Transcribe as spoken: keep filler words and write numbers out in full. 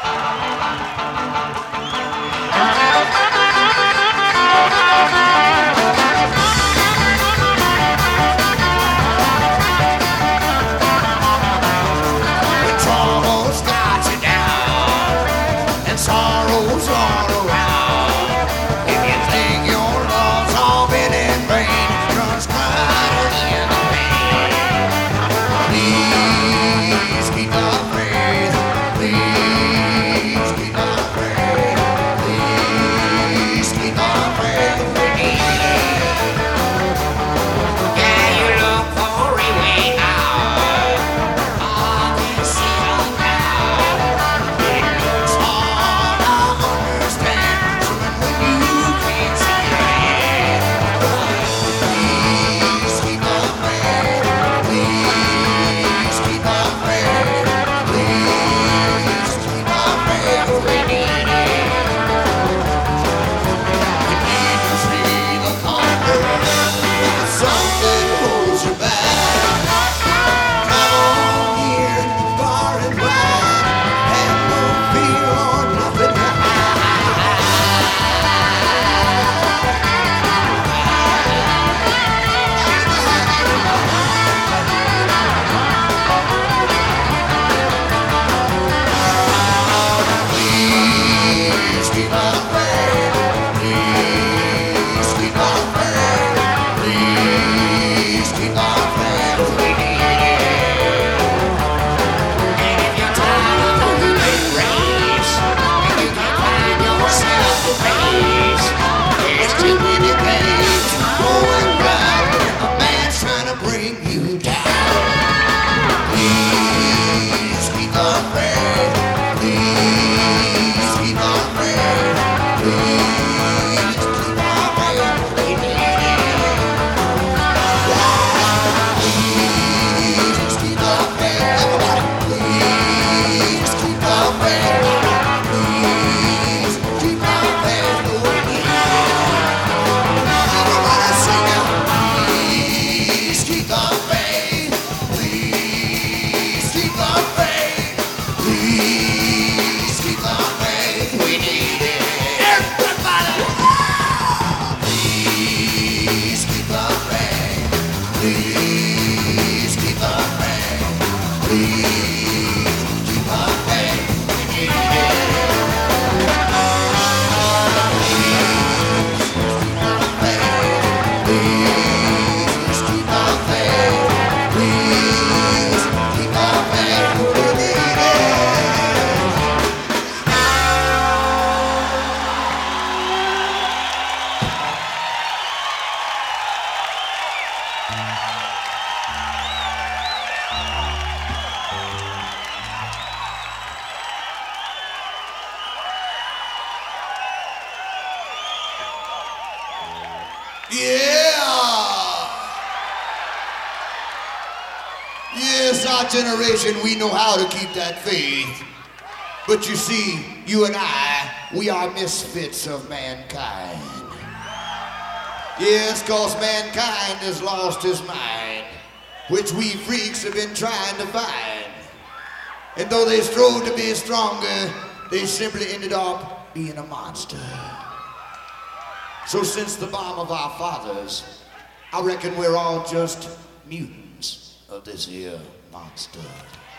Generation, we know how to keep that faith. But you see, you and I, we are misfits of mankind. Yes, cause mankind has lost his mind, which we freaks have been trying to find. And though they strove to be stronger, they simply ended up being a monster. So since the bomb of our fathers, I reckon we're all just mutants of this here monster.